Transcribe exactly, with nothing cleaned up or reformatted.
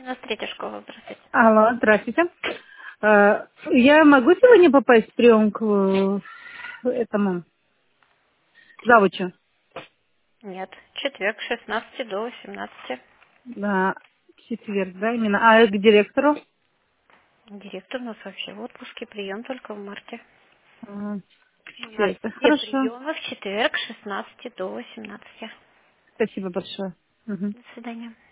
На третья школа, здравствуйте. Алло, здравствуйте. Э, Я могу сегодня попасть в прием к э, этому завучу? Нет, четверг, с шестнадцати до восемнадцати. Да, в четверг, да, именно. А к директору? Директор у нас вообще в отпуске, прием только в марте. А, У нас Все, это все хорошо. приемы в четверг, с шестнадцати до восемнадцати. Спасибо большое. Мгм. До свидания.